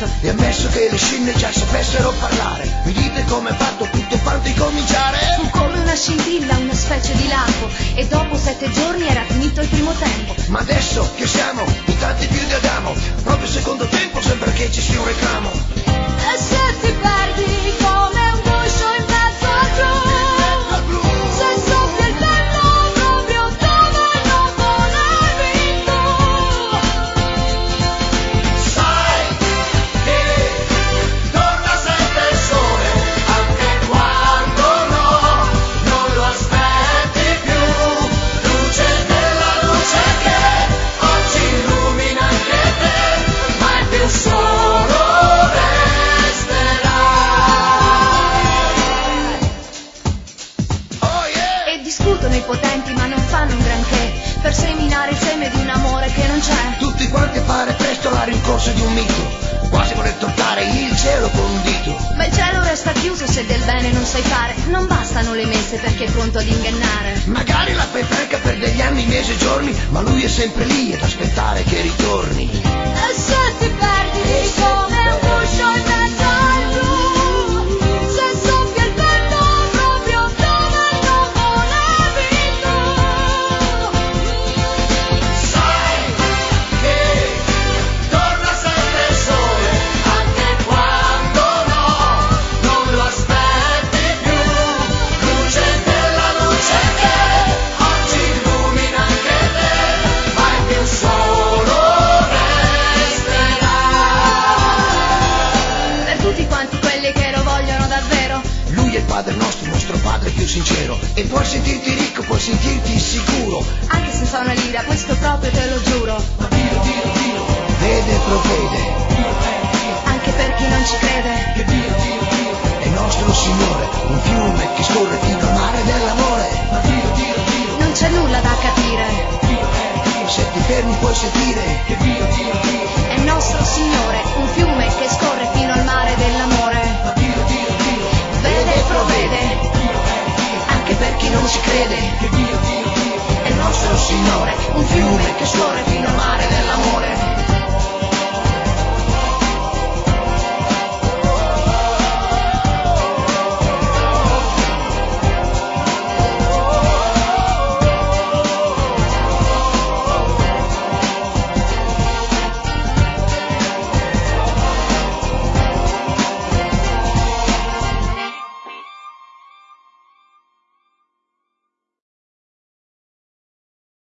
E ammesso che le scimmie già sapessero parlare, mi dite come è fatto tutto quanto incominciare? Fu come una scintilla, una specie di lampo, e dopo 7 giorni era finito il primo tempo. Ma adesso che siamo buttati più di Adamo, proprio il secondo tempo sembra che ci sia un reclamo. E se ti perdi come un guscio in mezzo al blu, se soffia il vento proprio dove non volevi tu, sai che torna sempre il sole, anche quando no, non lo aspetti più. Luce della luce che oggi illumina anche te, mai più solo resterai. Oh yeah! e discutono i potenti ma non fanno un granché per seminare il seme di un amore che non c'è. Tutti quanti a fare presto la rincorsa di un mito, quasi voler toccare il cielo con un dito. Ma il cielo resta chiuso se del bene non sai fare, non bastano le messe perché è pronto ad ingannare. Magari la fai franca per degli anni, mesi e giorni, ma lui è sempre lì ad aspettare che ritorni. E se ti perdi come un guscio in mezzo al blu, se soffia il vento proprio dove non volevi tu, Sai che torna sempre il sole, anche quando no, non lo aspetti più. Luce della luce che oggi illumina anche te, mai più solo resterai. per tutti quanti quelli che lo vogliono davvero. Lui è il Padre nostro, il nostro Padre più sincero, e puoi sentirti ricco, puoi sentirti sicuro. Anche senza una lira, questo proprio te lo giuro. Ma Dio, Dio, Dio, vede e provvede. Anche per chi non ci crede. Che Dio, Dio, Dio, è nostro Signore, un fiume che scorre fino al mare dell'amore. Ma Dio, Dio, Dio, Non c'è nulla da capire. se ti fermi puoi sentire. Che Dio, Dio, Dio, È nostro Signore, un fiume che scorre fino al mare dell'amore. ma Dio, Dio, Dio, Vede e provvede. anche per chi non ci crede. Che Dio, Dio, Dio, È nostro Signore, un fiume che scorre fino al mare